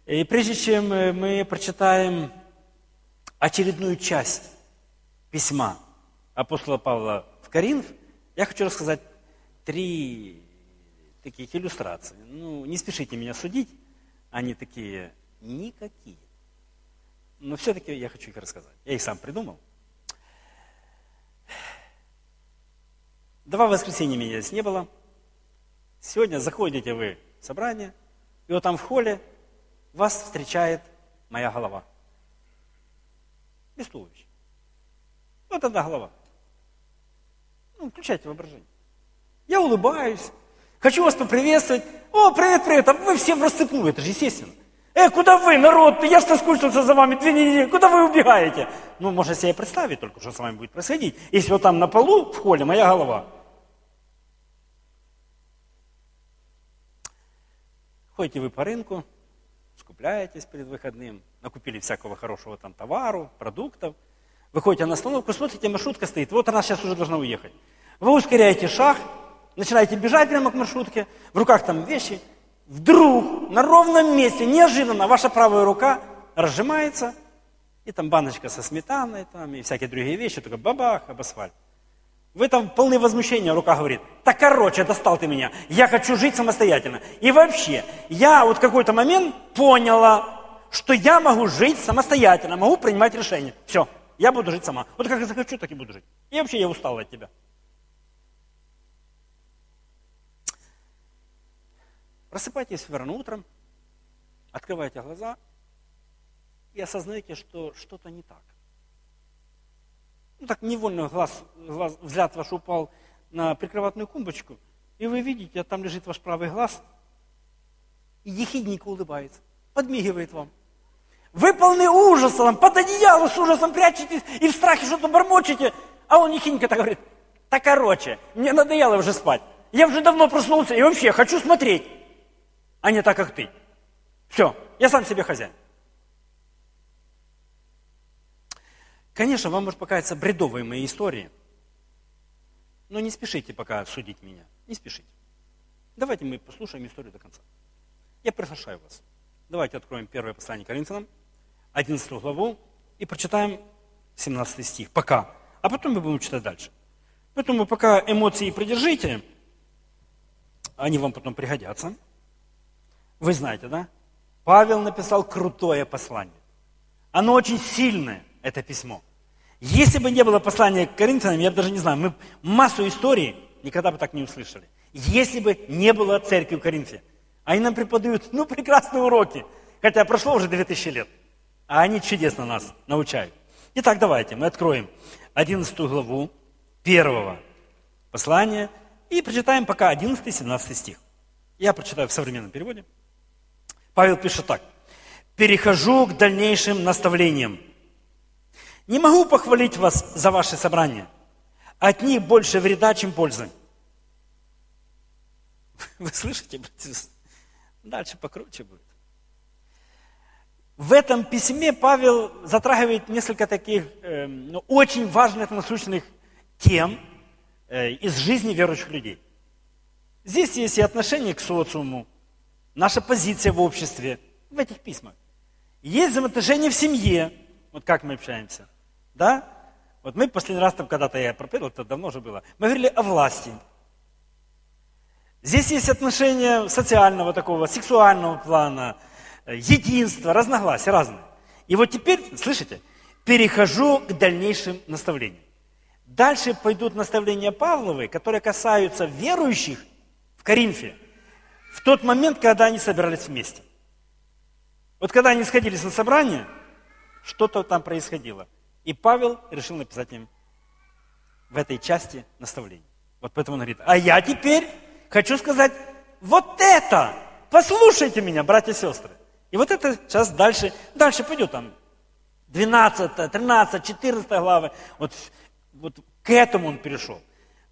И прежде чем мы прочитаем очередную часть письма апостола Павла в Коринф, я хочу рассказать 3 таких иллюстрации. Не спешите меня судить, они такие никакие. Но все-таки я хочу их рассказать. Я их сам придумал. 2 воскресенья меня здесь не было. Сегодня заходите вы в собрание, и вот там в холле вас встречает моя голова. Без туловища. Вот одна голова. Включайте воображение. Я улыбаюсь, хочу вас поприветствовать. О, привет, привет, а вы все в рассыпную, это же естественно. Куда вы, народ, я ж соскучился за вами 2 недели, куда вы убегаете? Можно себе представить только, что с вами будет происходить. Если вот там на полу в холле моя голова. Ходите вы по рынку, скупляетесь перед выходным, накупили всякого хорошего там товару, продуктов. Выходите на остановку, смотрите, маршрутка стоит, вот она сейчас уже должна уехать. Вы ускоряете шаг, начинаете бежать прямо к маршрутке, в руках там вещи. Вдруг на ровном месте, неожиданно, ваша правая рука разжимается, и там баночка со сметаной, там, и всякие другие вещи, только бабах, об асфальт. Вы там полны возмущения, рука говорит, достал ты меня, я хочу жить самостоятельно. И вообще, я вот в какой-то момент поняла, что я могу жить самостоятельно, могу принимать решения. Все, я буду жить сама. Вот как я захочу, так и буду жить. И вообще я устал от тебя. Просыпайтесь рано утром, открывайте глаза и осознаете, что что-то не так. Так невольно взгляд ваш упал на прикроватную тумбочку, и вы видите, там лежит ваш правый глаз, и ехидненько улыбается, подмигивает вам. Вы полны ужаса, под одеяло с ужасом прячетесь и в страхе что-то бормочете, а он ехидненько так говорит, мне надоело уже спать, я уже давно проснулся и вообще хочу смотреть, а не так, как ты. Все, я сам себе хозяин. Конечно, вам может показаться бредовые мои истории, но не спешите пока судить меня, не спешите. Давайте мы послушаем историю до конца. Я приглашаю вас. Давайте откроем 1 послание Коринфянам, 11 главу, и прочитаем 17 стих. Пока. А потом мы будем читать дальше. Поэтому пока эмоции придержите, они вам потом пригодятся. Вы знаете, да? Павел написал крутое послание. Оно очень сильное, это письмо. Если бы не было послания к Коринфянам, я бы даже не знаю, мы массу историй никогда бы так не услышали. Если бы не было церкви в Коринфе. Они нам преподают, прекрасные уроки. Хотя прошло уже 2000 лет. А они чудесно нас научают. Итак, давайте мы откроем 11 главу 1 послания и прочитаем пока 11-17 стих. Я прочитаю в современном переводе. Павел пишет так. «Перехожу к дальнейшим наставлениям. Не могу похвалить вас за ваши собрания. От них больше вреда, чем пользы». Вы слышите, братья? Дальше покруче будет. В этом письме Павел затрагивает несколько таких очень важных насущных тем из жизни верующих людей. Здесь есть и отношение к социуму, наша позиция в обществе, в этих письмах. Есть взаимоотношения в семье, вот как мы общаемся. Да? Вот мы последний раз, когда-то я проповедовал, это давно уже было, мы говорили о власти. Здесь есть отношения социального такого, сексуального плана, единства, разногласия разные. И вот теперь, слышите, перехожу к дальнейшим наставлениям. Дальше пойдут наставления Павловы, которые касаются верующих в Коринфе, в тот момент, когда они собирались вместе. Вот когда они сходились на собрание, что-то там происходило. И Павел решил написать им в этой части наставлений. Вот поэтому он говорит, а я теперь хочу сказать вот это. Послушайте меня, братья и сестры. И вот это сейчас дальше пойдет там 12, 13, 14 главы. Вот к этому он перешел.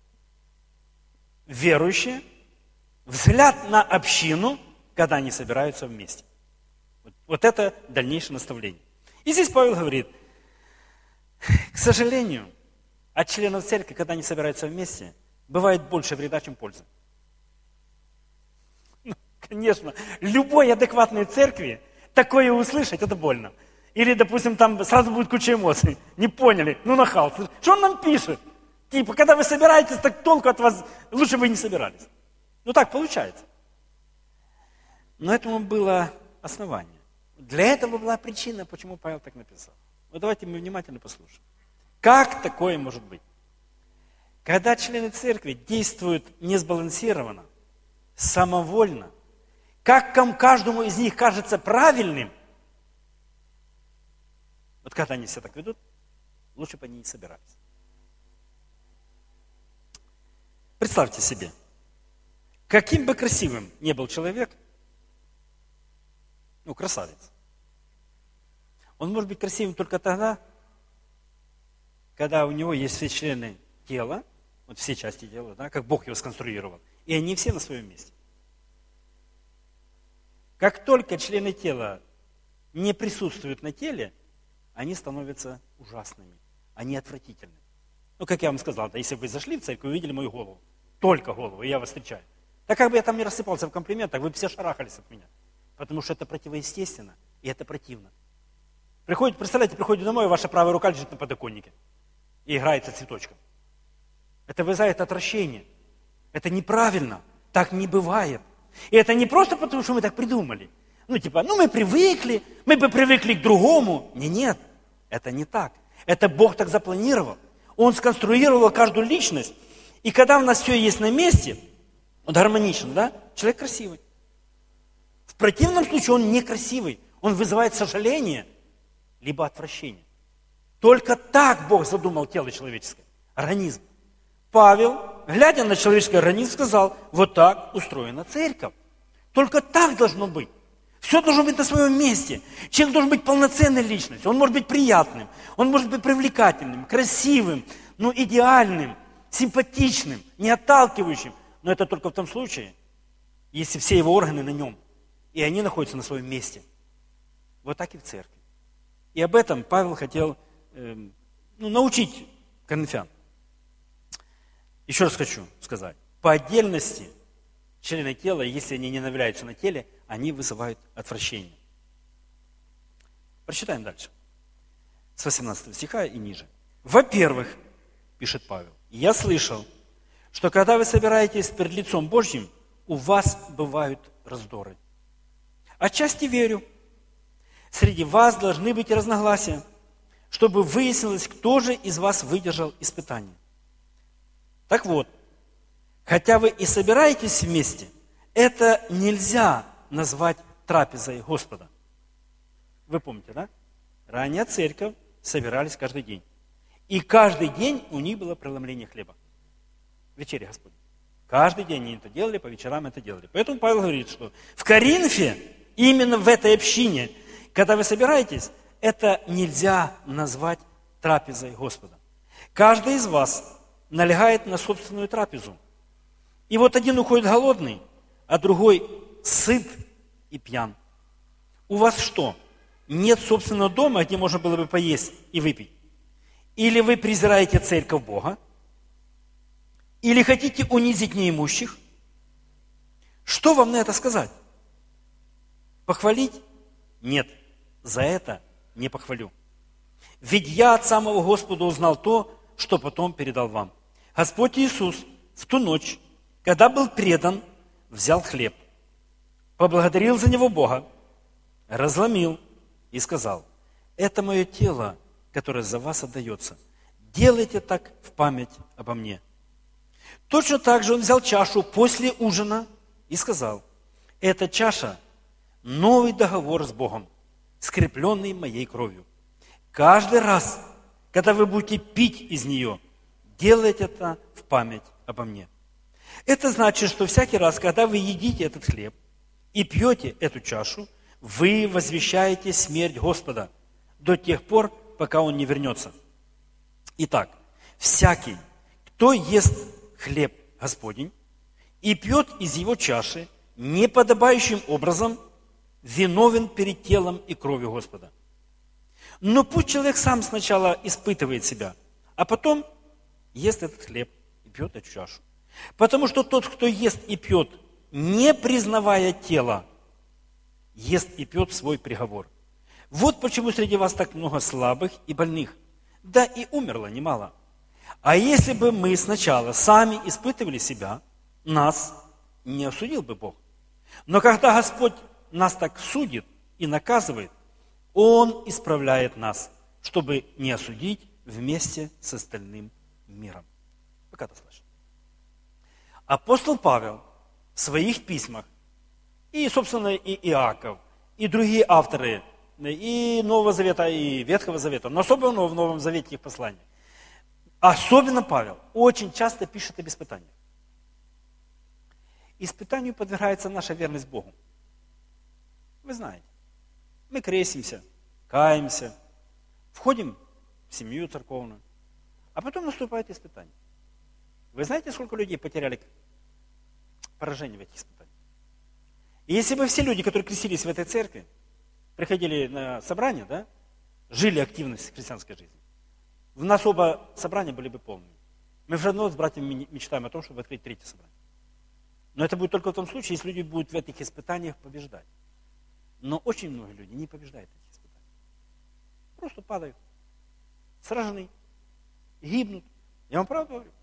Верующие, взгляд на общину, когда они собираются вместе. Вот это дальнейшее наставление. И здесь Павел говорит, к сожалению, от членов церкви, когда они собираются вместе, бывает больше вреда, чем пользы. Конечно, любой адекватной церкви такое услышать, это больно. Или, допустим, там сразу будет куча эмоций. Не поняли, нахал. Что он нам пишет? Типа, когда вы собираетесь, так толку от вас, лучше бы вы не собирались. Так получается. Но этому было основание. Для этого была причина, почему Павел так написал. Давайте мы внимательно послушаем. Как такое может быть? Когда члены церкви действуют несбалансированно, самовольно, как каждому из них кажется правильным, когда они себя так ведут, лучше бы они не собирались. Представьте себе, каким бы красивым ни был человек, красавец, он может быть красивым только тогда, когда у него есть все члены тела, все части тела, как Бог его сконструировал, и они все на своем месте. Как только члены тела не присутствуют на теле, они становятся ужасными, они отвратительны. Как я вам сказал, если бы вы зашли в церковь и увидели мою голову, только голову, и я вас встречаю, так как бы я там не рассыпался в комплиментах, вы бы все шарахались от меня. Потому что это противоестественно, и это противно. Представляете, приходите домой, и ваша правая рука лежит на подоконнике и играется цветочком. Это вызывает отвращение. Это неправильно, так не бывает. И это не просто потому, что мы так придумали. Мы привыкли, мы бы привыкли к другому. Нет, это не так. Это Бог так запланировал. Он сконструировал каждую личность. И когда у нас все есть на месте, гармонично, человек красивый. В противном случае он некрасивый. Он вызывает сожаление, либо отвращение. Только так Бог задумал тело человеческое, организм. Павел, глядя на человеческий организм, сказал, вот так устроена церковь. Только так должно быть. Все должно быть на своем месте. Человек должен быть полноценной личностью. Он может быть приятным, он может быть привлекательным, красивым, идеальным, симпатичным, не отталкивающим. Но это только в том случае, если все его органы на нем, и они находятся на своем месте. Вот так и в церкви. И об этом Павел хотел научить коринфян. Еще раз хочу сказать. По отдельности члены тела, если они не являются на теле, они вызывают отвращение. Прочитаем дальше. С 18 стиха и ниже. Во-первых, пишет Павел, я слышал, что когда вы собираетесь перед лицом Божьим, у вас бывают раздоры. Отчасти верю. Среди вас должны быть разногласия, чтобы выяснилось, кто же из вас выдержал испытание. Так вот, хотя вы и собираетесь вместе, это нельзя назвать трапезой Господа. Вы помните, да? Ранее церковь собирались каждый день. И каждый день у них было преломление хлеба. Вечеря Господня. Каждый день они это делали, по вечерам это делали. Поэтому Павел говорит, что в Коринфе, именно в этой общине, когда вы собираетесь, это нельзя назвать трапезой Господа. Каждый из вас налегает на собственную трапезу. И вот один уходит голодный, а другой сыт и пьян. У вас что? Нет собственного дома, где можно было бы поесть и выпить? Или вы презираете церковь Бога? Или хотите унизить неимущих? Что вам на это сказать? Похвалить? Нет, за это не похвалю. Ведь я от самого Господа узнал то, что потом передал вам. Господь Иисус в ту ночь, когда был предан, взял хлеб, поблагодарил за него Бога, разломил и сказал, это мое тело, которое за вас отдается. Делайте так в память обо мне. Точно так же он взял чашу после ужина и сказал, эта чаша – новый договор с Богом, скрепленный моей кровью. Каждый раз, когда вы будете пить из нее, делайте это в память обо мне. Это значит, что всякий раз, когда вы едите этот хлеб и пьете эту чашу, вы возвещаете смерть Господа до тех пор, пока Он не вернется. Итак, всякий, кто ест хлеб Господень и пьет из его чаши неподобающим образом, виновен перед телом и кровью Господа. Но пусть человек сам сначала испытывает себя, а потом ест этот хлеб и пьет эту чашу. Потому что тот, кто ест и пьет, не признавая тела ест и пьет свой приговор. Вот почему среди вас так много слабых и больных, да и умерло немало. А если бы мы сначала сами испытывали себя, нас не осудил бы Бог. Но когда Господь нас так судит и наказывает, Он исправляет нас, чтобы не осудить вместе с остальным миром. Пока это слышно. Апостол Павел в своих письмах, и, собственно, и Иаков, и другие авторы, и Нового Завета, и Ветхого Завета, но особенно в Новом Завете их посланиях, особенно Павел, очень часто пишет об испытаниях. Испытанию подвергается наша верность Богу. Вы знаете, мы крестимся, каемся, входим в семью церковную, а потом наступает испытание. Вы знаете, сколько людей потеряли поражение в этих испытаниях? И если бы все люди, которые крестились в этой церкви, приходили на собрание, да, жили активно в христианской жизни, у нас оба собрания были бы полными. Мы все равно с братьями мечтаем о том, чтобы открыть третье собрание. Но это будет только в том случае, если люди будут в этих испытаниях побеждать. Но очень многие люди не побеждают этих испытаний. Просто падают, сражены, гибнут. Я вам правду говорю.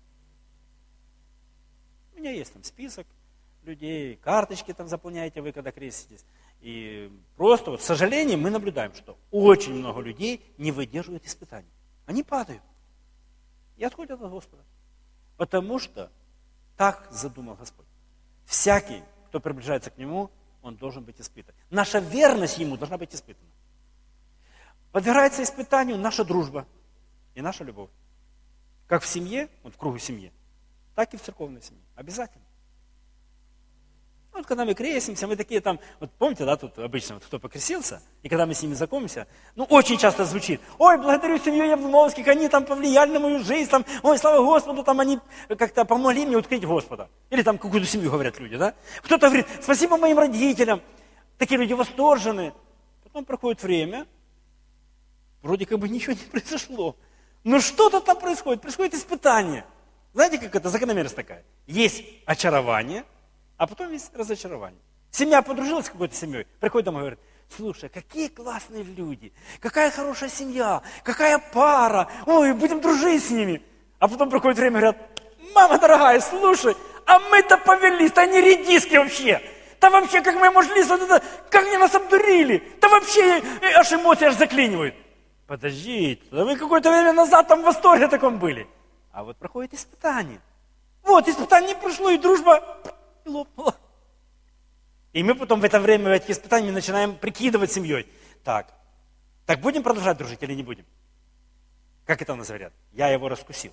У меня есть там список людей, карточки там заполняете вы, когда креститесь. И просто, вот, с сожалением, мы наблюдаем, что очень много людей не выдерживают испытаний. Они падают и отходят от Господа. Потому что так задумал Господь. Всякий, кто приближается к Нему, он должен быть испытан. Наша верность Ему должна быть испытана. Подвергается испытанию наша дружба и наша любовь. Как в семье, вот в кругу семьи, так и в церковной семье. Обязательно. Вот когда мы крестимся, мы такие там, вот помните, да, тут обычно, вот, кто покрестился, и когда мы с ними знакомимся, ну, очень часто звучит: ой, благодарю семью Яблоновских, они там повлияли на мою жизнь, там, ой, слава Господу, там они как-то помогли мне открыть Господа. Или там какую-то семью говорят люди, да. Кто-то говорит: спасибо моим родителям. Такие люди восторжены. Потом проходит время, вроде как бы ничего не произошло. Но что-то там происходит испытание. Знаете, как это закономерность такая? Есть очарование, а потом есть разочарование. Семья подружилась с какой-то семьей, приходит домой и говорит: слушай, какие классные люди, какая хорошая семья, какая пара, ой, будем дружить с ними. А потом проходит время и говорят: мама дорогая, слушай, а мы-то повелись, да они редиски вообще. Да вообще, как мы можли, как они нас обдурили, да вообще аж эмоции аж заклинивают. Подождите, да вы какое-то время назад там в восторге таком были. А вот проходит испытание. Вот, испытание не прошло, и дружба лопнула. И мы потом в это время, в этих испытаниях, начинаем прикидывать семьей. Так будем продолжать дружить или не будем? Как это у нас говорят? Я его раскусил.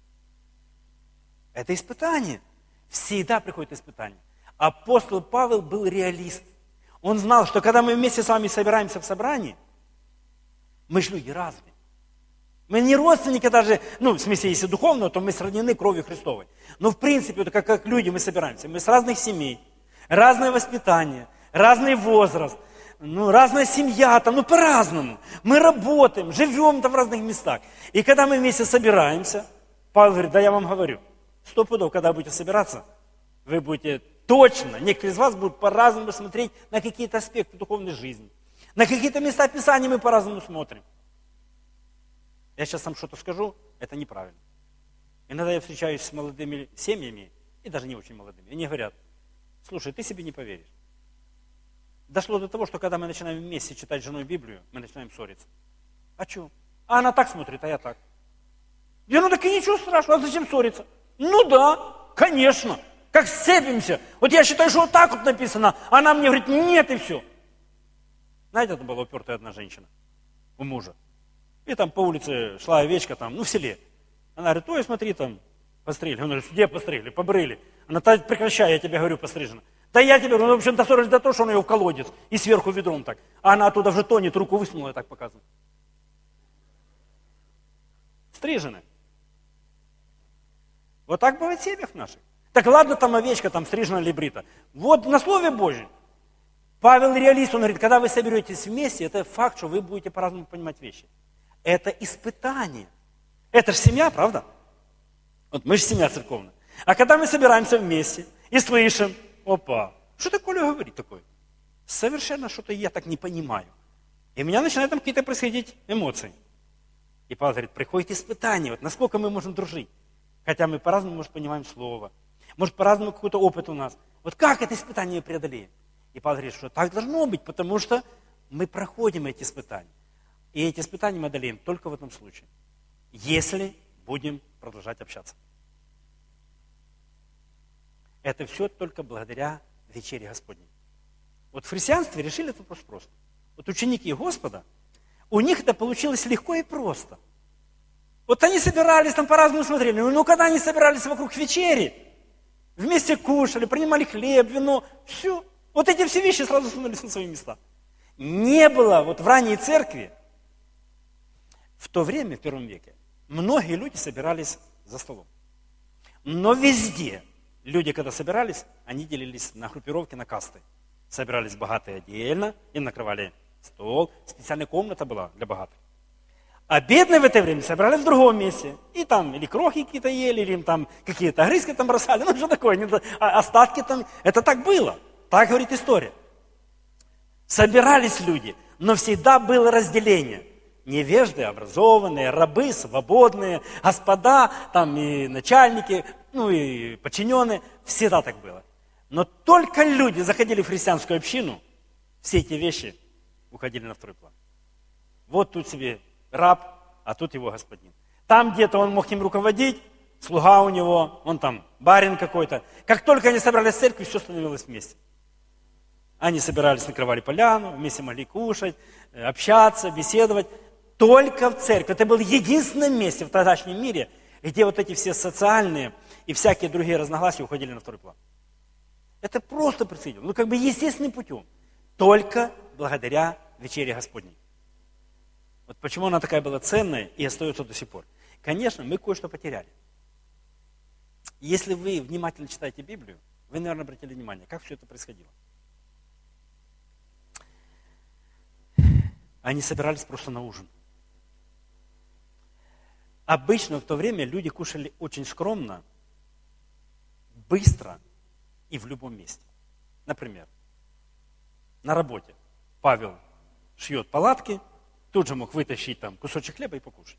Это испытание. Всегда приходит испытание. Апостол Павел был реалист. Он знал, что когда мы вместе с вами собираемся в собрании, мы же люди разные. Мы не родственники даже, в смысле, если духовно, то мы сроднены кровью Христовой. Но в принципе, это как люди мы собираемся. Мы с разных семей, разное воспитание, разный возраст, разная семья, по-разному. Мы работаем, живем там в разных местах. И когда мы вместе собираемся, Павел говорит: да я вам говорю, 100 пудов, когда будете собираться, вы будете точно, некоторые из вас будут по-разному смотреть на какие-то аспекты духовной жизни. На какие-то места Писания мы по-разному смотрим. Я сейчас вам что-то скажу, это неправильно. Иногда я встречаюсь с молодыми семьями, и даже не очень молодыми, и они говорят: слушай, ты себе не поверишь. Дошло до того, что когда мы начинаем вместе читать с женой Библию, мы начинаем ссориться. А что? А она так смотрит, а я так. Я, так и ничего страшного, а зачем ссориться? Да, конечно, как сцепимся. Вот я считаю, что вот так вот написано, а она мне говорит: нет, и все. Знаете, это была упертая одна женщина у мужа. И там по улице шла овечка, в селе. Она говорит: ой, смотри, там постригли. Он говорит: где постригли? Побрили. Она: прекращай, я тебе говорю, пострижена. Да я тебе говорю, в общем-то, ссорились за то, что он ее в колодец, и сверху ведром так. А она оттуда уже тонет, руку высунула, и так показывает. Стрижена. Вот так бывает в семьях наших. Так ладно, там овечка, там стрижена или брита. Вот на Слове Божьем. Павел реалист, он говорит: когда вы соберетесь вместе, это факт, что вы будете по-разному понимать вещи. Это испытание. Это же семья, правда? Вот мы же семья церковная. А когда мы собираемся вместе и слышим: опа, что такое говорит такое? совершенно что-то я так не понимаю. И у меня начинают там какие-то происходить эмоции. И Павел говорит, приходит испытание, вот насколько мы можем дружить. Хотя мы по-разному, может, понимаем слово. Может, по-разному какой-то опыт у нас. Вот как это испытание преодолеем? И Павел говорит, что так должно быть, потому что мы проходим эти испытания. И эти испытания мы одолеем только в этом случае, если будем продолжать общаться. Это все только благодаря вечере Господней. Вот в христианстве решили этот вопрос просто. Вот ученики Господа, у них это получилось легко и просто. Вот они собирались, там по-разному смотрели, но когда они собирались вокруг вечери, вместе кушали, принимали хлеб, вино, все. Вот эти все вещи сразу становились на свои места. Не было вот в ранней церкви, в то время, в первом веке, многие люди собирались за столом. Но везде люди, когда собирались, они делились на группировки, на касты. Собирались богатые отдельно, им накрывали стол, специальная комната была для богатых. А бедные в это время собирались в другом месте. И там или крохи какие-то ели, или им там какие-то огрызки там бросали, ну что такое, остатки там. Это так было, так говорит история. Собирались люди, но всегда было разделение. Невежды, образованные, рабы, свободные, господа, там и начальники, ну и подчиненные. Всегда так было. Но только люди заходили в христианскую общину, все эти вещи уходили на второй план. Вот тут себе раб, а тут его господин. Там где-то он мог им руководить, слуга у него, он там барин какой-то. Как только они собрались в церкви, все становилось вместе. Они собирались, накрывали поляну, вместе могли кушать, общаться, беседовать. Только в церкви. Это было единственное место в тогдашнем мире, где вот эти все социальные и всякие другие разногласия уходили на второй план. Это просто происходило. Ну, как бы естественным путем. Только благодаря вечере Господней. Вот почему она такая была ценная и остается до сих пор. Конечно, мы кое-что потеряли. Если вы внимательно читаете Библию, вы, наверное, обратили внимание, как все это происходило. Они собирались просто на ужин. Обычно в то время люди кушали очень скромно, быстро и в любом месте. Например, на работе Павел шьет палатки, тут же мог вытащить там кусочек хлеба и покушать.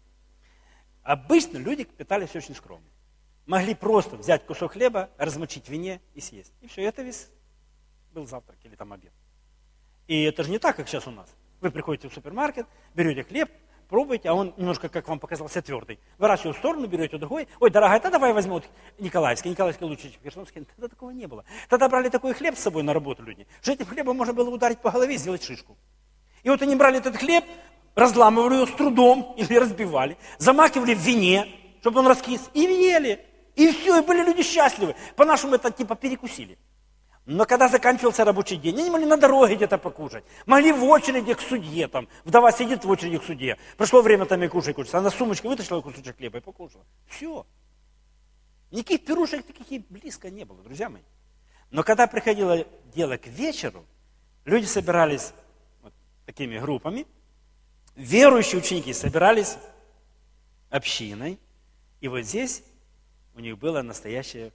Обычно люди питались очень скромно. Могли просто взять кусок хлеба, размочить в вине и съесть. И все, это весь был завтрак или там обед. И это же не так, как сейчас у нас. Вы приходите в супермаркет, берете хлеб, пробуете, а он немножко, как вам показался, твердый. Вы раз его в сторону берете, другой. Ой, дорогая, тогда давай возьму вот Николаевский. Николаевский лучше, чем Херсонский. Тогда такого не было. Тогда брали такой хлеб с собой на работу люди, что этим хлебом можно было ударить по голове и сделать шишку. И вот они брали этот хлеб, разламывали его с трудом или разбивали, замакивали в вине, чтобы он раскис, и ели. И все, и были люди счастливы. По-нашему это типа перекусили. Но когда заканчивался рабочий день, они могли на дороге где-то покушать. Могли в очереди к судье. Там, вдова сидит в очереди к судье. Прошло время, там и кушай. Она с сумочки вытащила кусочек хлеба и покушала. Все. Никаких пирушек таких и близко не было, друзья мои. Но когда приходило дело к вечеру, люди собирались вот такими группами. Верующие ученики собирались общиной. И вот здесь у них было настоящее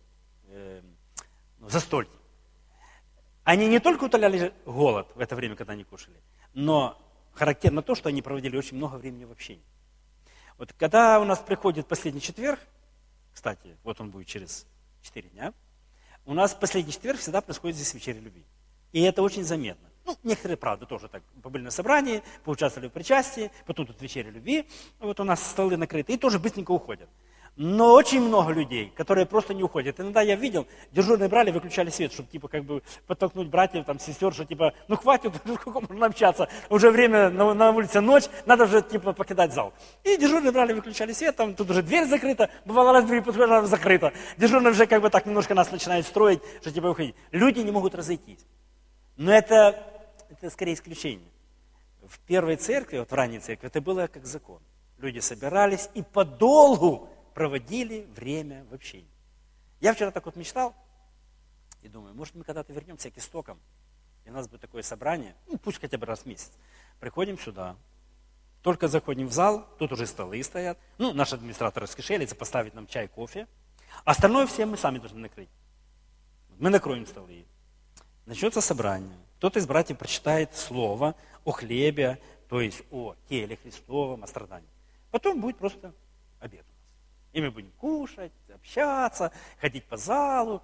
застолье. Они не только утоляли голод в это время, когда они кушали, но характерно то, что они проводили очень много времени в общении. Вот когда у нас приходит последний четверг, кстати, вот он будет через 4 дня, у нас последний четверг всегда происходит здесь вечеря любви. И это очень заметно. Ну, некоторые, правда, тоже так побыли на собрании, поучаствовали в причастии, потом тут вечеря любви, вот у нас столы накрыты, и тоже быстренько уходят. Но очень много людей, которые просто не уходят. Иногда я видел, дежурные брали, выключали свет, чтобы типа как бы подтолкнуть братьев, там, сестер, что типа, ну хватит, сколько можно общаться, уже время на улице ночь, надо уже типа покидать зал. И дежурные брали, выключали свет, там тут уже дверь закрыта, бывало раз дверь подхожу, закрыта. Дежурные уже как бы так немножко нас начинают строить, что типа уходить. Люди не могут разойтись. Но это скорее исключение. В первой церкви, вот в ранней церкви, это было как закон. Люди собирались и подолгу проводили время в общении. Я вчера так вот мечтал и думаю, может мы когда-то вернемся к истокам, и у нас будет такое собрание, ну пусть хотя бы раз в месяц. Приходим сюда, только заходим в зал, тут уже столы стоят, ну наш администратор раскошелится, поставить нам чай, кофе, остальное все мы сами должны накрыть. Мы накроем столы, начнется собрание, кто-то из братьев прочитает слово о хлебе, то есть о теле Христовом, о страдании. Потом будет просто обед у нас. И мы будем кушать, общаться, ходить по залу.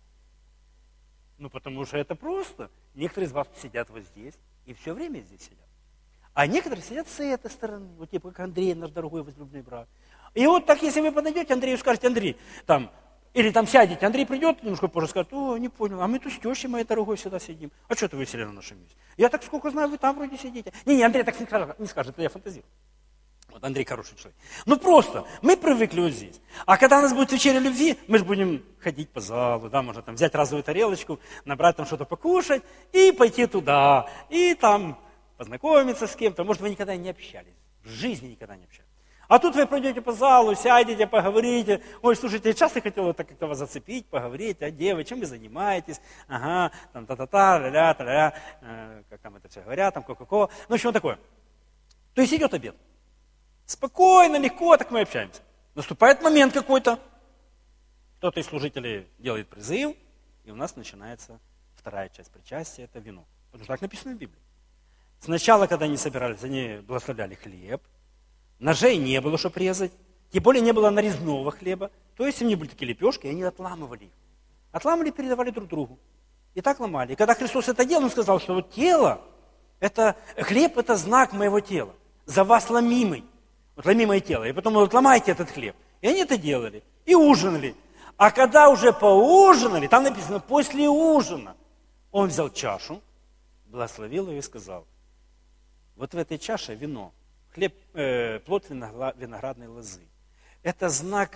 Ну, потому что это просто. Некоторые из вас сидят вот здесь и все время здесь сидят. А некоторые сидят с этой стороны, вот типа как Андрей, наш дорогой возлюбленный брат. И вот так, если вы подойдете, Андрею скажете, Андрей, там, или там сядете, Андрей придет, немножко позже скажет, о, не понял, а мы тут с тещей моей дорогой всегда сидим. А что-то вы сели на нашем месте? Я так сколько знаю, вы там вроде сидите. Не, Андрей так не скажет, это я фантазирую. Вот Андрей хороший человек. Ну просто, мы привыкли вот здесь. А когда у нас будет вечеря любви, мы же будем ходить по залу, да, можно там взять разовую тарелочку, набрать там что-то покушать и пойти туда, и там познакомиться с кем-то. Может, вы никогда не общались, в жизни никогда не общались. А тут вы пройдете по залу, сядете, поговорите. Ой, слушайте, я часто хотел так как-то вас зацепить, поговорить, а где вы, чем вы занимаетесь, ага, там та-та-та, ля-ля, та-ля, как там это все говорят, там ко-ко-ко. Ну, что такое? То есть идет обед. Спокойно, легко, так мы общаемся. Наступает момент какой-то, кто-то из служителей делает призыв, и у нас начинается вторая часть причастия, это вино. Потому что так написано в Библии. Сначала, когда они собирались, они благословляли хлеб, ножей не было, чтобы резать, тем более не было нарезного хлеба, то есть у них были такие лепешки, и они отламывали их. Отламывали и передавали друг другу. И так ломали. И когда Христос это делал, Он сказал, что вот тело, хлеб это знак моего тела, за вас ломимый. Вот ломимое тело. И потом вот ломайте этот хлеб. И они это делали. И ужинали. А когда уже поужинали, там написано, после ужина, он взял чашу, благословил ее и сказал, вот в этой чаше вино, хлеб, плод виноградной лозы. Это знак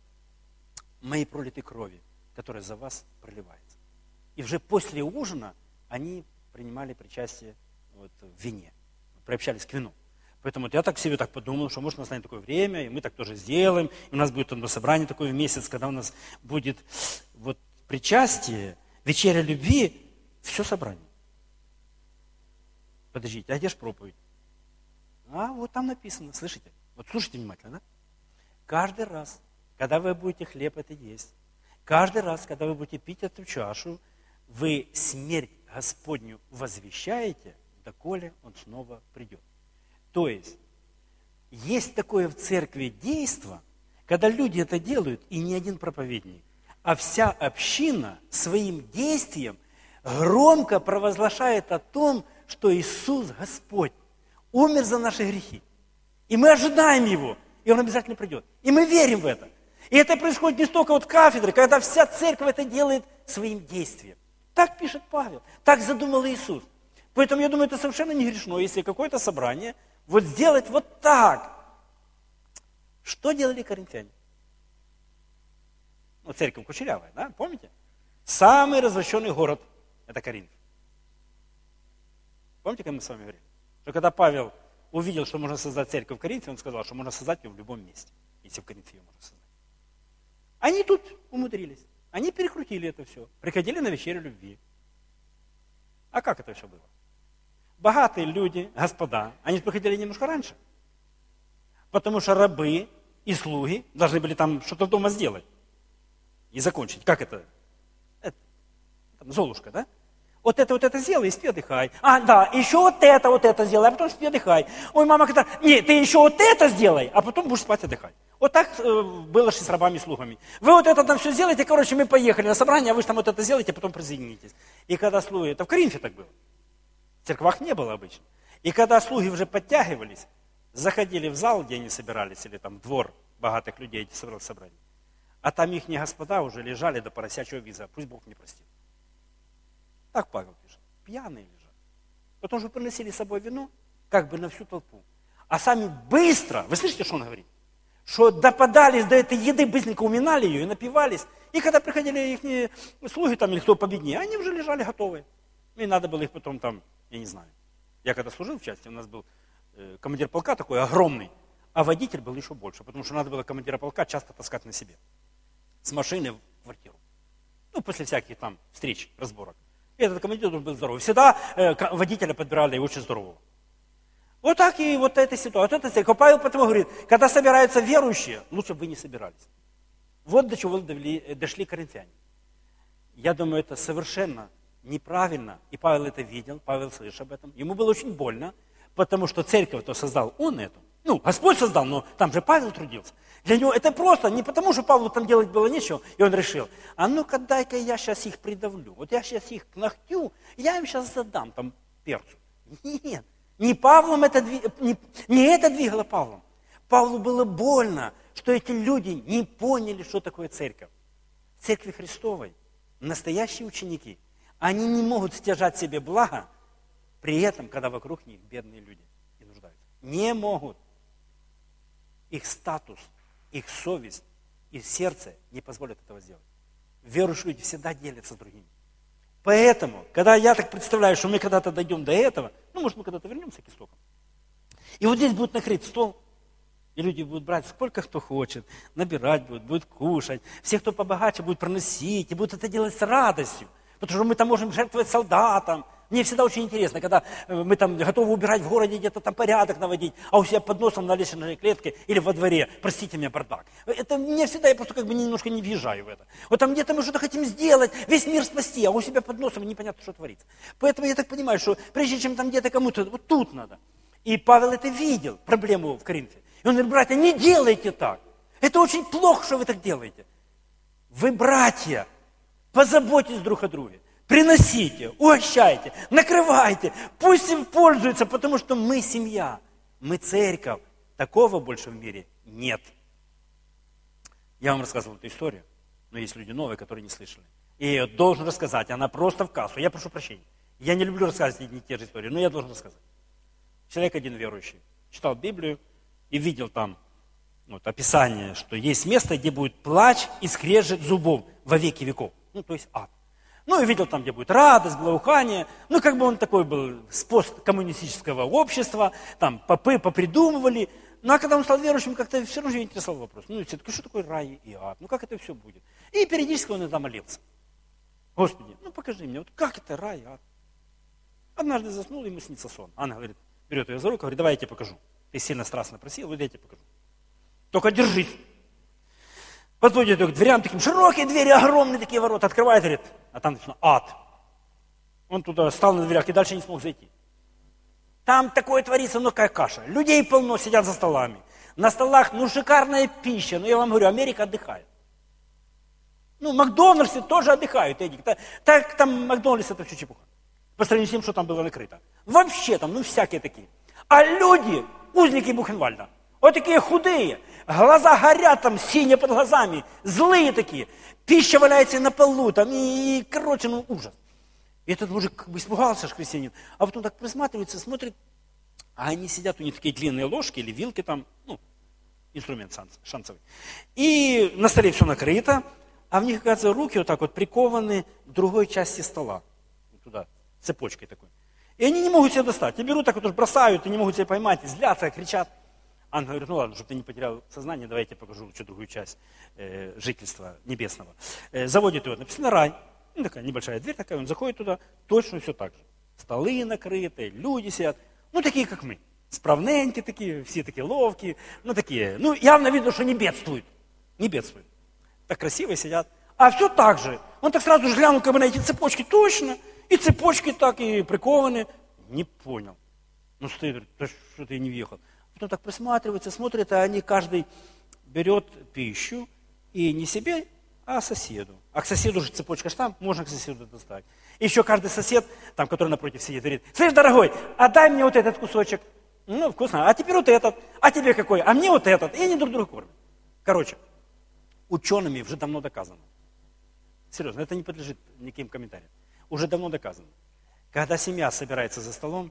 моей пролитой крови, которая за вас проливается. И уже после ужина они принимали причастие вот, в вине, приобщались к вину. Поэтому я так себе так подумал, что может настанет такое время, и мы так тоже сделаем. И у нас будет одно собрание такое в месяц, когда у нас будет вот причастие, вечеря любви, все собрание. Подождите, а где же проповедь? А вот там написано, слышите? Вот слушайте внимательно, да? Каждый раз, когда вы будете хлеб это есть, каждый раз, когда вы будете пить эту чашу, вы смерть Господню возвещаете, доколе Он снова придет. То есть такое в церкви действо, когда люди это делают, и не один проповедник, а вся община своим действием громко провозглашает о том, что Иисус Господь умер за наши грехи. И мы ожидаем Его, и Он обязательно придет. И мы верим в это. И это происходит не столько от кафедры, когда вся церковь это делает своим действием. Так пишет Павел, так задумал Иисус. Поэтому я думаю, это совершенно не грешно, если какое-то собрание вот сделать вот так. Что делали коринфяне? Ну, церковь Кучерявая, да, помните? Самый развращенный город – это Коринф. Помните, как мы с вами говорили? Что когда Павел увидел, что можно создать церковь в Коринфе, он сказал, что можно создать ее в любом месте, если в Коринфе ее можно создать. Они тут умудрились. Они перекрутили это все. Приходили на вечерю любви. А как это все было? Богатые люди, господа, они приходили немножко раньше. Потому что рабы и слуги должны были там что-то дома сделать. И закончить. Как это? Там, Золушка, да? Вот это сделай и спи отдыхай. А, да, еще вот это сделай, а потом спи отдыхай. Ой, мама, когда... Нет, ты еще вот это сделай, а потом будешь спать отдыхать. Вот так было с рабами и слугами. Вы вот это там все сделаете, короче, мы поехали на собрание, а вы же там вот это сделаете, а потом присоединитесь. И когда слуги... Это в Коринфе так было. В церквах не было обычно. И когда слуги уже подтягивались, заходили в зал, где они собирались, или там двор богатых людей, где собралось собрание, а там их господа уже лежали до поросячьего виза, пусть Бог не простит. Так Павел пишет, пьяные лежат. Потому что приносили с собой вино, как бы на всю толпу. А сами быстро, вы слышите, что он говорит? Что допадались до этой еды, быстренько уминали ее и напивались. И когда приходили их слуги там, или кто победнее, они уже лежали готовые. И надо было их потом там, я не знаю. Я когда служил в части, у нас был командир полка такой огромный, а водитель был еще больше, потому что надо было командира полка часто таскать на себе. С машины в квартиру. Ну, после всяких там встреч, разборок. И этот командир был здоровый. Всегда водителя подбирали очень здорового. Вот так и вот эта ситуация. Вот эта Павел потому говорит, когда собираются верующие, лучше бы вы не собирались. Вот до чего дошли коринфяне. Я думаю, это совершенно неправильно. И Павел это видел, Павел слышал об этом. Ему было очень больно, потому что церковь-то создал он эту. Ну, Господь создал, но там же Павел трудился. Для него это просто не потому, что Павлу там делать было нечего, и он решил, а ну-ка дай-ка я сейчас их придавлю. Вот я сейчас их к ногтю, я им сейчас задам там перцу. Нет, не Павлом это, не это двигало Павлом. Павлу было больно, что эти люди не поняли, что такое церковь. В церкви Христовой настоящие ученики, они не могут стяжать себе благо, при этом, когда вокруг них бедные люди и нуждаются. Не могут. Их статус, их совесть, их сердце не позволят этого сделать. Верующие люди всегда делятся с другими. Поэтому, когда я так представляю, что мы когда-то дойдем до этого, ну, может, мы когда-то вернемся к истокам. И вот здесь будет накрыт стол, и люди будут брать сколько кто хочет, набирать будут кушать. Все, кто побогаче, будут проносить, и будут это делать с радостью. Потому что мы там можем жертвовать солдатам. Мне всегда очень интересно, когда мы там готовы убирать в городе, где-то там порядок наводить, а у себя под носом на лестничной клетке или во дворе, простите меня, бардак. Это мне всегда, я просто как бы немножко не въезжаю в это. Вот там где-то мы что-то хотим сделать, весь мир спасти, а у себя под носом непонятно, что творится. Поэтому я так понимаю, что прежде чем там где-то кому-то, вот тут надо. И Павел это видел, проблему в Коринфе. И он говорит, братья, не делайте так. Это очень плохо, что вы так делаете. Вы, братья, позаботьтесь друг о друге. Приносите, угощайте, накрывайте, пусть им пользуются, потому что мы семья, мы церковь. Такого больше в мире нет. Я вам рассказывал эту историю, но есть люди новые, которые не слышали. И я ее должен рассказать, она просто в кассу. Я прошу прощения. Я не люблю рассказывать одни и те же истории, но я должен рассказать. Человек один верующий, читал Библию и видел там вот, описание, что есть место, где будет плач и скрежет зубов во веки веков. Ну, то есть ад. Ну, и видел там, где будет радость, благоухание. Ну, как бы он такой был с посткоммунистического общества, там попы попридумывали. Ну, а когда он стал верующим, как-то все равно интересовал вопрос. Ну, и все таки, что такое рай и ад? Ну, как это все будет? И периодически он иногда молился. Господи, ну, покажи мне, вот как это рай и ад? Однажды заснул, ему снится сон. Анна говорит, берет ее за руку, говорит, давай я тебе покажу. Ты сильно страстно просил, вот я тебе покажу. Только держись. Подводит ее к дверям, таким широкие двери, огромные такие ворота, открывает, говорит, а там написано ад. Он туда стал на дверях и дальше не смог зайти. Там такое творится, ну какая каша. Людей полно, сидят за столами. На столах, ну шикарная пища. Ну я вам говорю, Америка отдыхает. Ну в Макдональдсе тоже отдыхают, Эдик. Так там Макдональдс это все чепуха. По сравнению с тем, что там было накрыто. Вообще там, ну всякие такие. А люди, узники Бухенвальда, вот такие худые, глаза горят там, синие под глазами, злые такие. Пища валяется на полу, там, и короче, ну ужас. И этот мужик как бы испугался, христианин, а потом так присматривается, смотрит, а они сидят, у них такие длинные ложки или вилки там, ну, инструмент шансовый. И на столе все накрыто, а в них, оказывается, руки вот так вот прикованы к другой части стола, туда, цепочкой такой. И они не могут себя достать, и берут так вот, бросают, и не могут себя поймать, и злятся, кричат. Ангел говорит, ну ладно, чтобы ты не потерял сознание, давай я тебе покажу лучше другую часть жительства небесного. Заводит его, написано рай. Ну, такая небольшая дверь такая, он заходит туда, точно все так же. Столы накрыты, люди сидят, ну такие, как мы. Справненькие такие, все такие ловкие, ну такие, ну явно видно, что не бедствуют. Не бедствуют. Так красиво сидят. А все так же. Он так сразу же глянул как бы на эти цепочки, точно. И цепочки так и прикованы. Не понял. Ну стоит, говорит, да что ты не въехал. Потом так присматривается, смотрит, а они каждый берет пищу и не себе, а соседу. А к соседу же цепочка штамп, можно к соседу достать. И еще каждый сосед, там, который напротив сидит, говорит, слышь, дорогой, отдай мне вот этот кусочек. Ну, вкусно. А теперь вот этот. А тебе какой? А мне вот этот. И они друг друга кормят. Короче, учеными уже давно доказано. Серьезно, это не подлежит никаким комментариям. Уже давно доказано. Когда семья собирается за столом,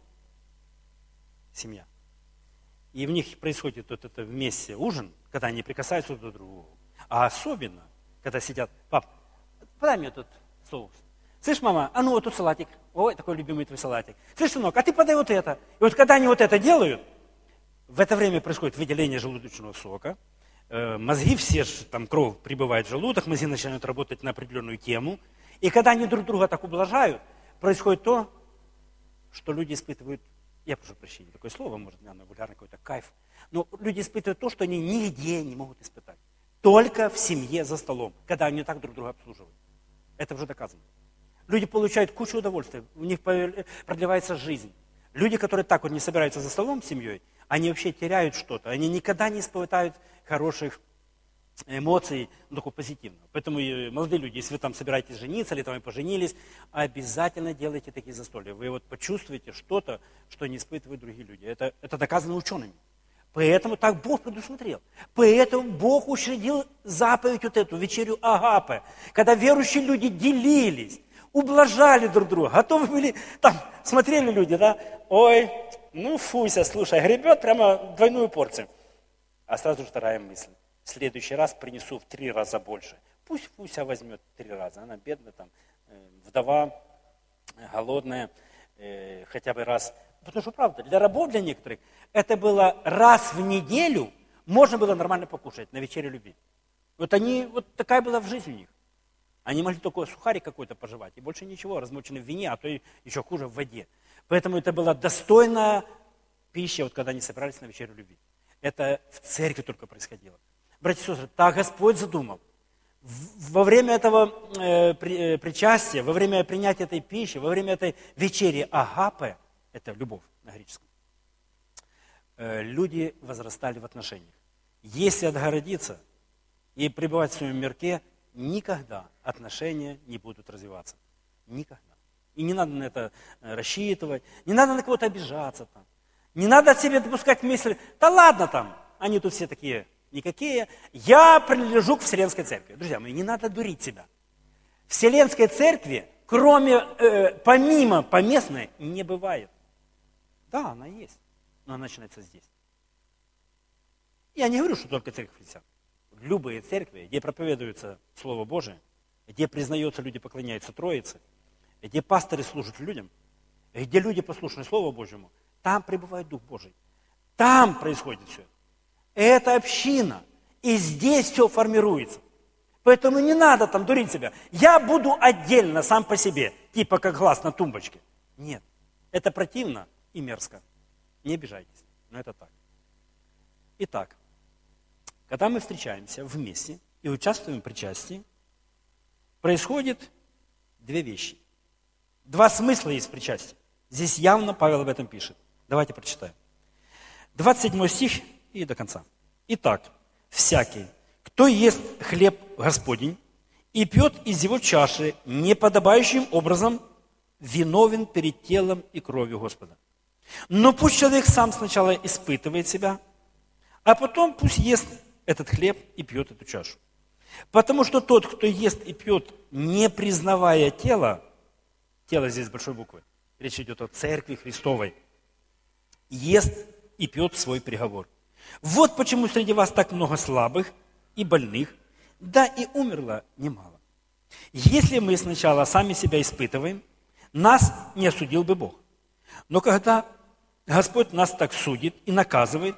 семья, и в них происходит вот это вместе ужин, когда они прикасаются друг к другу. А особенно, когда сидят, пап, подай мне тут соус. Слышь, мама, а ну вот тут салатик. Ой, такой любимый твой салатик. Слышь, сынок, а ты подай вот это. И вот когда они вот это делают, в это время происходит выделение желудочного сока, мозги все, там кровь прибывает в желудок, мозги начинают работать на определенную тему. И когда они друг друга так ублажают, происходит то, что люди испытывают, я прошу прощения, такое слово, может, наверное, вульгарный какой-то кайф, но люди испытывают то, что они нигде не могут испытать. Только в семье за столом, когда они так друг друга обслуживают. Это уже доказано. Люди получают кучу удовольствия, у них продлевается жизнь. Люди, которые так вот не собираются за столом с семьей, они вообще теряют что-то. Они никогда не испытают хороших эмоций, ну, только позитивно. Поэтому, молодые люди, если вы там собираетесь жениться или там и поженились, обязательно делайте такие застолья. Вы вот почувствуете что-то, что не испытывают другие люди. Это доказано учеными. Поэтому так Бог предусмотрел. Поэтому Бог учредил заповедь вот эту, вечерю Агапе, когда верующие люди делились, ублажали друг друга, готовы были, там, смотрели люди, да, ой, ну фуся, слушай, гребет прямо двойную порцию. А сразу же вторая мысль. В следующий раз принесу в 3 раза больше. Пусть Фуся возьмет 3 раза. Она бедная, там, вдова, голодная, хотя бы раз. Потому что, правда, для рабов, для некоторых, это было раз в неделю, можно было нормально покушать на вечере любви. Вот такая была в жизни у них. Они могли только сухарик какой-то пожевать, и больше ничего, размоченный в вине, а то и еще хуже в воде. Поэтому это была достойная пища, вот когда они собирались на вечерю любви. Это в церкви только происходило. Братья и сестры, так Господь задумал. Во время этого причастия, во время принятия этой пищи, во время этой вечери Агапе, это любовь на греческом, люди возрастали в отношениях. Если отгородиться и пребывать в своем мирке, никогда отношения не будут развиваться. Никогда. И не надо на это рассчитывать, не надо на кого-то обижаться там. Не надо от себя допускать мысль, да ладно там, они тут все такие никакие. Я принадлежу к Вселенской Церкви. Друзья мои, не надо дурить себя. Вселенской Церкви, помимо поместной, не бывает. Да, она есть, но она начинается здесь. Я не говорю, что только церковь христиан. Любые церкви, где проповедуется Слово Божие, где признается, люди поклоняются Троице, где пасторы служат людям, где люди послушны Слову Божьему, там пребывает Дух Божий. Там происходит все. Это община. И здесь все формируется. Поэтому не надо там дурить себя. Я буду отдельно, сам по себе, типа как глаз на тумбочке. Нет. Это противно и мерзко. Не обижайтесь. Но это так. Итак, когда мы встречаемся вместе и участвуем в причастии, происходит 2 вещи. 2 смысла есть в причастии. Здесь явно Павел об этом пишет. Давайте прочитаем. 27 стих и до конца. Итак, всякий, кто ест хлеб Господень и пьет из его чаши неподобающим образом, виновен перед телом и кровью Господа. Но пусть человек сам сначала испытывает себя, а потом пусть ест этот хлеб и пьет эту чашу. Потому что тот, кто ест и пьет, не признавая тело здесь с большой буквы, речь идет о церкви Христовой, ест и пьет свой приговор. Вот почему среди вас так много слабых и больных, да и умерло немало. Если мы сначала сами себя испытываем, нас не осудил бы Бог. Но когда Господь нас так судит и наказывает,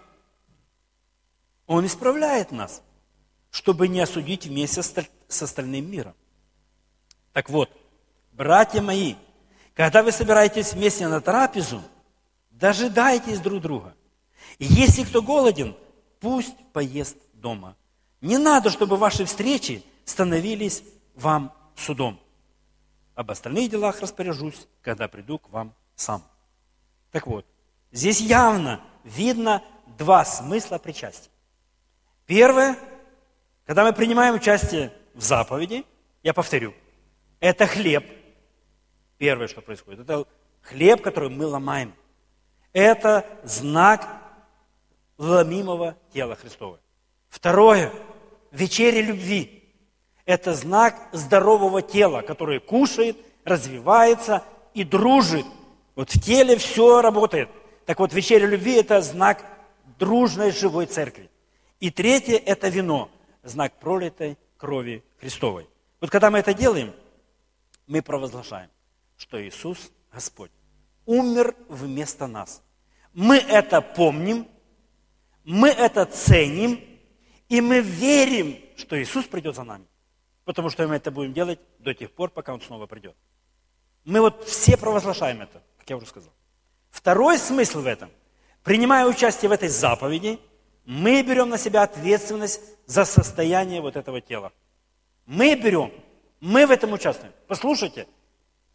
Он исправляет нас, чтобы не осудить вместе с остальным миром. Так вот, братья мои, когда вы собираетесь вместе на трапезу, дожидайтесь друг друга. И если кто голоден, пусть поест дома. Не надо, чтобы ваши встречи становились вам судом. Об остальных делах распоряжусь, когда приду к вам сам. Так вот, здесь явно видно 2 смысла причастия. Первое, когда мы принимаем участие в заповеди, я повторю, это хлеб. Первое, что происходит, это хлеб, который мы ломаем. Это знак ломимого тела Христова. Второе, вечеря любви. Это знак здорового тела, которое кушает, развивается и дружит. Вот в теле все работает. Так вот, вечеря любви – это знак дружной живой церкви. И третье – это вино, знак пролитой крови Христовой. Вот когда мы это делаем, мы провозглашаем, что Иисус Господь умер вместо нас. Мы это помним, мы это ценим, и мы верим, что Иисус придет за нами. Потому что мы это будем делать до тех пор, пока Он снова придет. Мы вот все провозглашаем это, как я уже сказал. Второй смысл в этом. Принимая участие в этой заповеди, мы берем на себя ответственность за состояние вот этого тела. Мы в этом участвуем. Послушайте,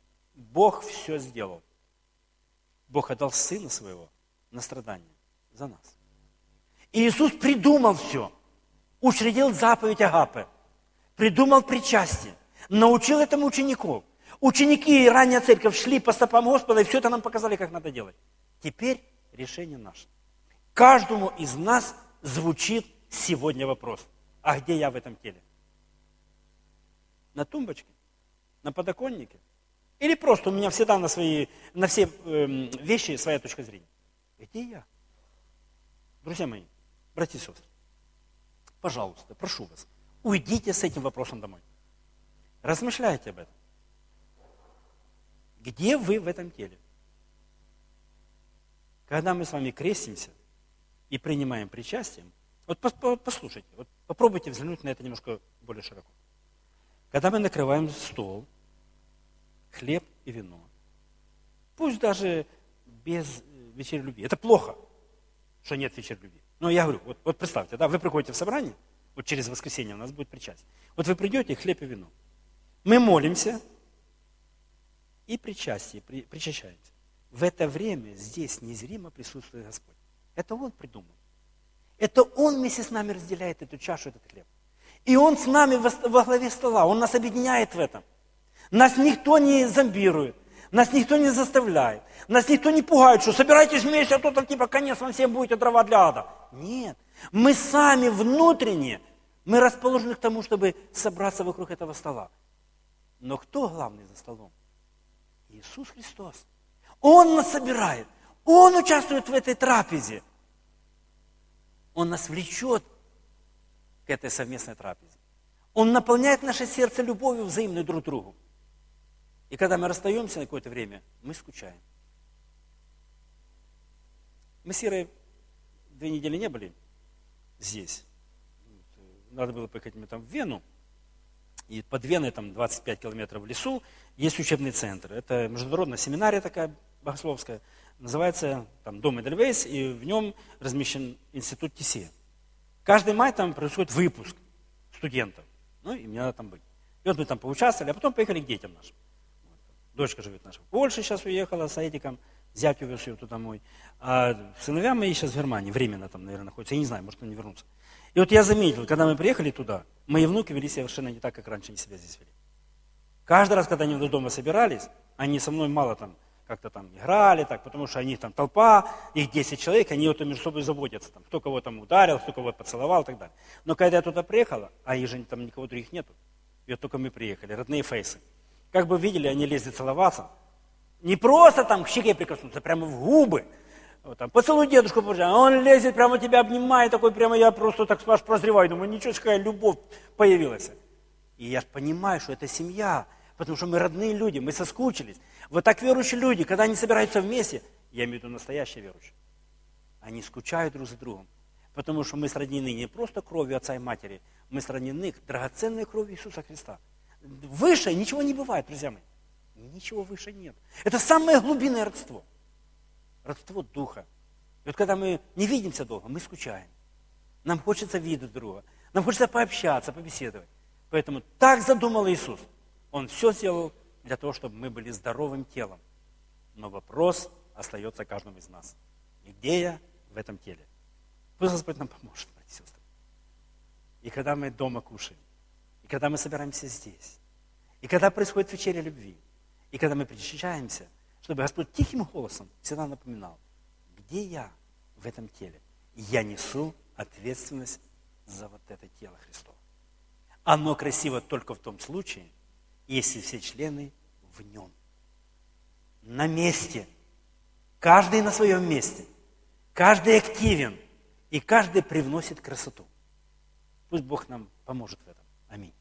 Бог все сделал. Бог отдал Сына Своего на страдания за нас. И Иисус придумал все. Учредил заповедь Агапы. Придумал причастие. Научил этому учеников. Ученики и ранняя церковь шли по стопам Господа, и все это нам показали, как надо делать. Теперь решение наше. Каждому из нас звучит сегодня вопрос. А где я в этом теле? На тумбочке? На подоконнике? Или просто у меня всегда на все вещи своя точка зрения? Где я? Друзья мои, братья и сестры, пожалуйста, прошу вас, уйдите с этим вопросом домой. Размышляйте об этом. Где вы в этом теле? Когда мы с вами крестимся и принимаем причастие, вот послушайте, вот попробуйте взглянуть на это немножко более широко. Когда мы накрываем стол, хлеб и вино, пусть даже без вечери любви. Это плохо, что нет вечери любви. Но я говорю, вот представьте, да, вы приходите в собрание, вот через воскресенье у нас будет причастие. Вот вы придете, хлеб и вино. Мы молимся и причащаемся. В это время здесь незримо присутствует Господь. Это Он придумал. Это Он вместе с нами разделяет эту чашу, этот хлеб. И Он с нами во главе стола. Он нас объединяет в этом. Нас никто не зомбирует. Нас никто не заставляет. Нас никто не пугает, что собирайтесь вместе, а то там типа конец вам всем будете дрова для ада. Нет. Мы сами внутренне, мы расположены к тому, чтобы собраться вокруг этого стола. Но кто главный за столом? Иисус Христос. Он нас собирает. Он участвует в этой трапезе. Он нас влечет к этой совместной трапезе. Он наполняет наше сердце любовью взаимной друг к другу. И когда мы расстаемся на какое-то время, мы скучаем. Мы с Ирой 2 недели не были здесь. Надо было поехать там в Вену. И под Веной, там 25 километров в лесу, есть учебный центр. Это международная семинария такая богословская. Называется там Дом Эдельвейс, и в нем размещен институт Тесея. Каждый май там происходит выпуск студентов. Ну, и мне надо там быть. И вот мы там поучаствовали, а потом поехали к детям нашим. Дочка живет наша в Польше, сейчас уехала с Эдиком, зять увез ее туда домой. А сыновья мои сейчас в Германии, временно там, наверное, находятся. Я не знаю, может, они вернутся. И вот я заметил, когда мы приехали туда, мои внуки вели себя совершенно не так, как раньше они себя здесь вели. Каждый раз, когда они у нас дома собирались, они со мной мало там как-то там играли, так, потому что они там толпа, их 10 человек, они вот между собой заботятся, там, кто кого там ударил, кто кого поцеловал и так далее. Но когда я туда приехала, а их же там никого других нету, и вот только мы приехали, родные фейсы. Как бы видели, они лезли целоваться. Не просто там к щеке прикоснуться, прямо в губы. Вот, там, поцелуй дедушку, а он лезет, прямо тебя обнимает, такой прямо я просто так аж прозреваю, думаю, ничего, какая любовь появилась. И я понимаю, что это семья, потому что мы родные люди, мы соскучились. Вот так верующие люди, когда они собираются вместе, я имею в виду настоящие верующие, они скучают друг за другом, потому что мы сроднены не просто кровью отца и матери, мы сроднены драгоценной кровью Иисуса Христа. Выше ничего не бывает, друзья мои. Ничего выше нет. Это самое глубинное родство. Родство духа. И вот когда мы не видимся долго, мы скучаем. Нам хочется видеть друга. Нам хочется пообщаться, побеседовать. Поэтому так задумал Иисус. Он все сделал для того, чтобы мы были здоровым телом. Но вопрос остается каждому из нас. И где я в этом теле? Пусть Господь нам поможет, братья и сестры. И когда мы дома кушаем, и когда мы собираемся здесь, и когда происходит вечеря любви, и когда мы причащаемся, чтобы Господь тихим голосом всегда напоминал, где я в этом теле. Я несу ответственность за вот это тело Христово. Оно красиво только в том случае, если все члены в нем. На месте. Каждый на своем месте. Каждый активен. И каждый привносит красоту. Пусть Бог нам поможет в этом. Аминь.